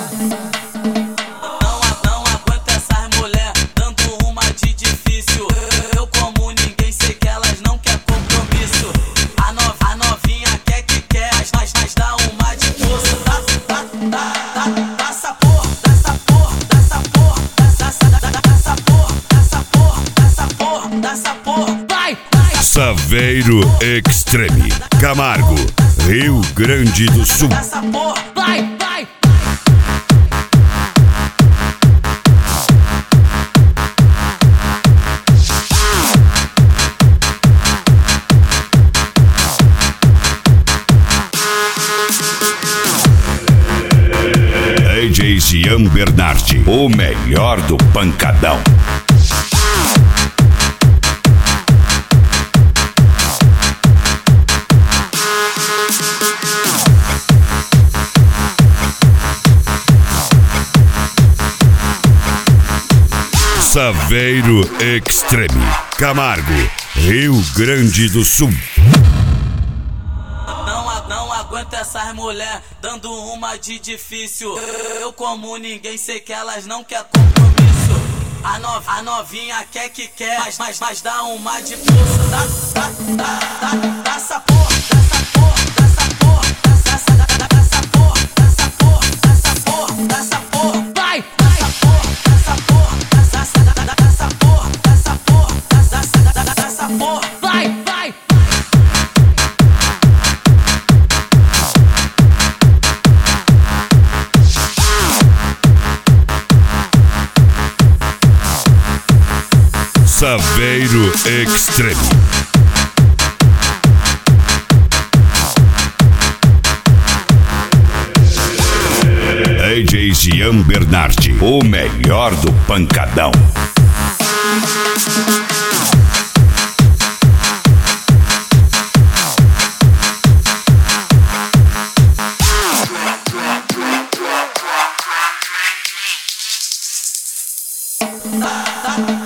Não aguento essas mulher dando uma de difícil. Eu como ninguém, sei que elas não quer compromisso. A novinha quer que quer, mas dá uma de força. Dá essa porra, dá essa porra, dá essa porra, dá essa porra. Vai! Saveiro Extreme, Camargo, Rio Grande do Sul. Essa porra, vai! DJ Jean Bernardi, o melhor do pancadão. Saveiro Extreme, Camargo, Rio Grande do Sul. Não aguento essas mulher dando uma de difícil. Eu como ninguém, sei que elas não quer compromisso. A novinha quer que quer, mas dá uma de força. Dá essa porra, dessa porra, dessa porra, dessa porra, dessa porra, dessa porra, dessa porra. Vai! Dessa porra, dessa porra, dessa porra, dessa porra, dessa porra. Vai! Saveiro Extreme. DJ Jean Bernardi, o melhor do pancadão. Tá.